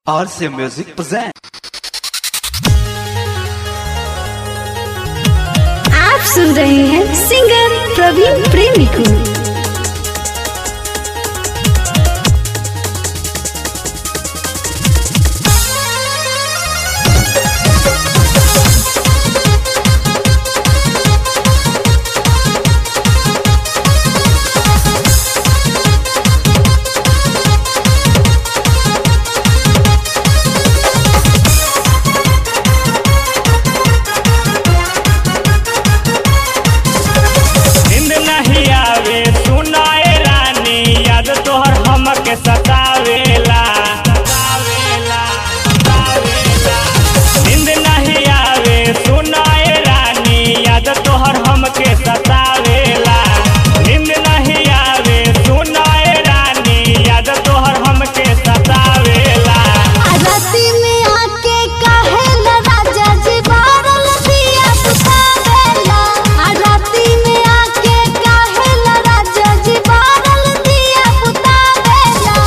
RC Music present। आप सुन रहे हैं सिंगर प्रवीण प्रेमी को। सतावेला नींद नहीं आवे सुनाए रानी याद तोहर हमके सतावेला। नींद नहीं आवे सुनाए रानी याद तोहर हमके सतावेला। राती में आके कहेला राजा जी बारल दिया बुतावेला। राती में आके कहेला राजा जी बारल दिया बुतावेला।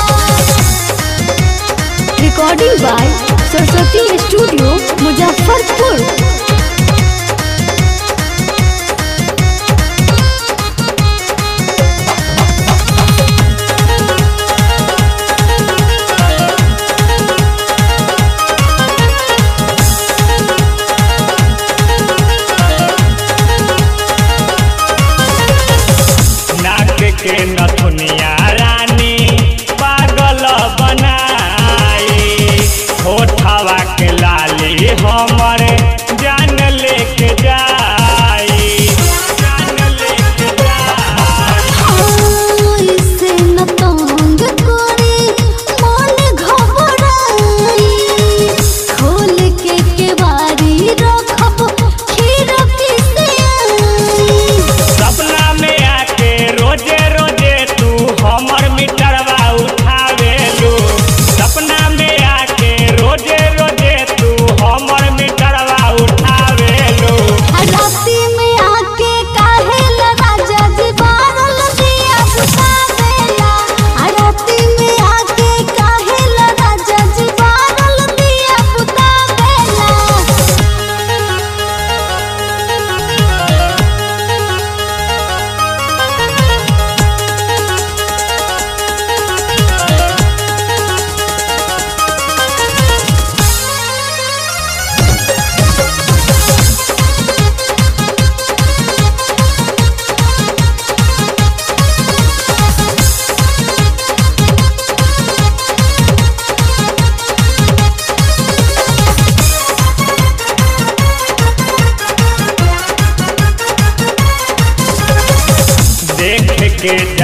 Recording by Saraswati studio Muzaffarpur. के नथुनिया रानी पागल बनाई होठवा के लाली हमर जान लेके जाई। इससे न तंग करे मन घबराई। खोल के केवारी रखब खिड़की से आई। सपना में आके रोजे रोजे तू हमर मीटरवा उठावेलू। सपना में आके रोजे रोजे तू हमर मीटरवा उठावेलू। राती में आके कहेला राजा जी बारल दिया बुतावेला। राती में आके कहेला राजा जी बारल दिया बुतावेला। देख के